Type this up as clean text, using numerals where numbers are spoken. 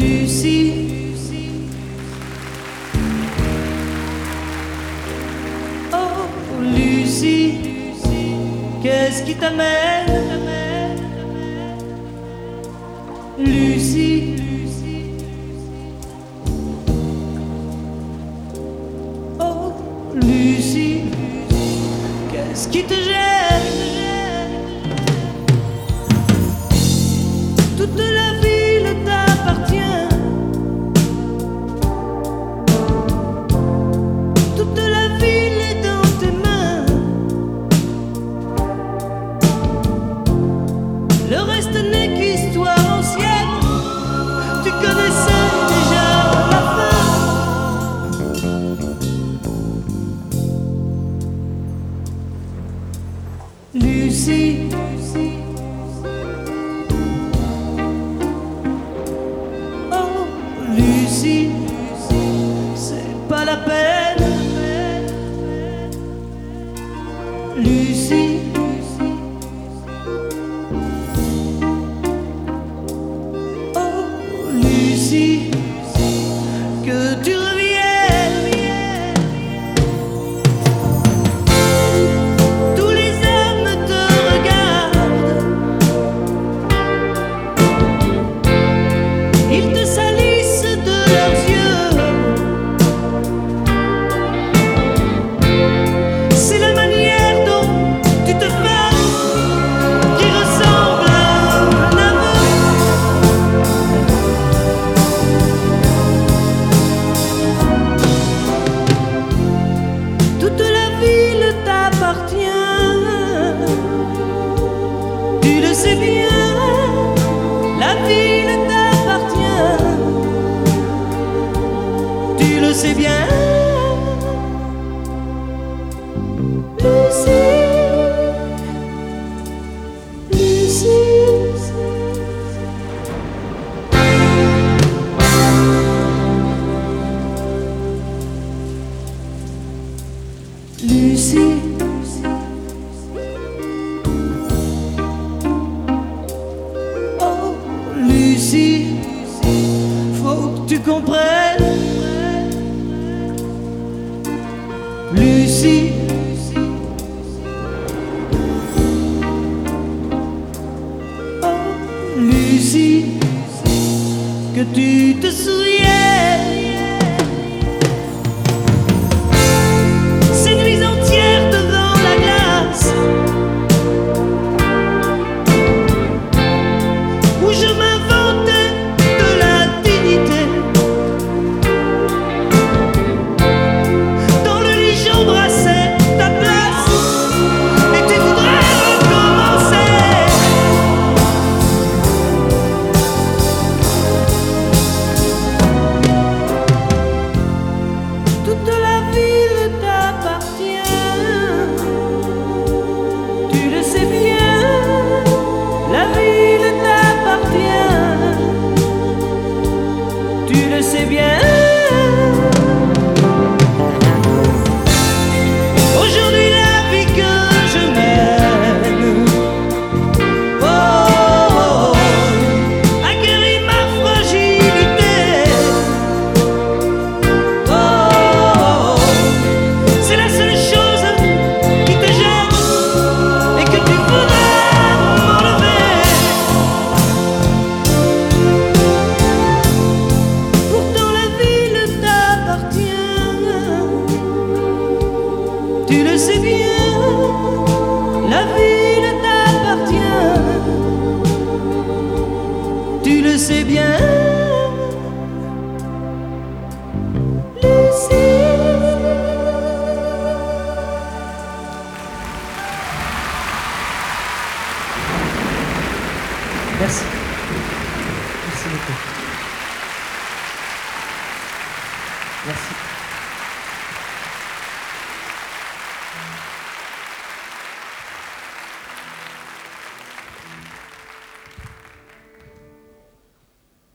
Lucie. Oh, Lucie, qu'est-ce qui t'amène? Lucie. Oh, Lucie, qu'est-ce qui te gêne? Toute la ville t'appartient. Toute la ville est dans tes mains. Le reste n'est qu'histoire ancienne. Tu connaissais déjà la fin. Lucie. Oh, Lucie, c'est pas la peine. Lucie. Oh, Lucie, que tu reviennes. Tous les hommes te regardent. Ils te salissent de leurs yeux. C'est la manière dont tu te fais qui ressemble à un aveu. Toute la ville t'appartient. Tu le sais bien, la ville t'appartient. Tu le sais bien. Lucie, Lucie. Lucie. Oh, Lucie, faut que tu comprennes. Lucie. Oh, Lucie, que tu te souviennes. Ces nuits entières devant la glace, où je m'inventais de la dignité. Dans le lit j'embrassais ta place, et tu voudrais recommencer. Toute la ville t'appartient. Tu le sais bien, la ville t'appartient. Tu le sais bien. Aujourd'hui la vie que je mène, oh, oh, oh, a guéri ma fragilité. Oh, oh, oh, c'est la seule chose qui te gêne et que tu voudrais m'enlever. Pourtant la ville t'appartient. Tu le sais bien, la ville t'appartient. Tu le sais bien. Lucie. Merci. Merci beaucoup. Merci.